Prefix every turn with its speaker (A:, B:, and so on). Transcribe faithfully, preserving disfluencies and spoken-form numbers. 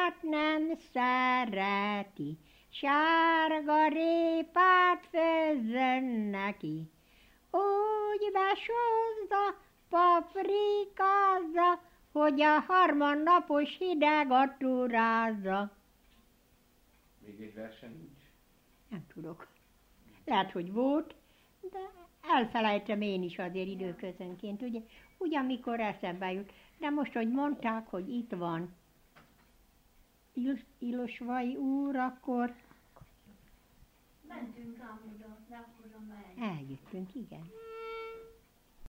A: répát nem szereti, sárga répát főzzön neki. Úgy besózza, paprikázza, hogy a harmadnapos hidegat túrázza.
B: Még egy versen nincs?
A: Nem tudok. Lehet, hogy volt, de elfelejtem én is azért időközönként, ugye, ugyanmikor eszembe jut. De most, hogy mondták, hogy itt van Il- Ilosvai úr, akkor
C: Mentünk ám oda, de akkor megy.
A: eljöttünk, igen.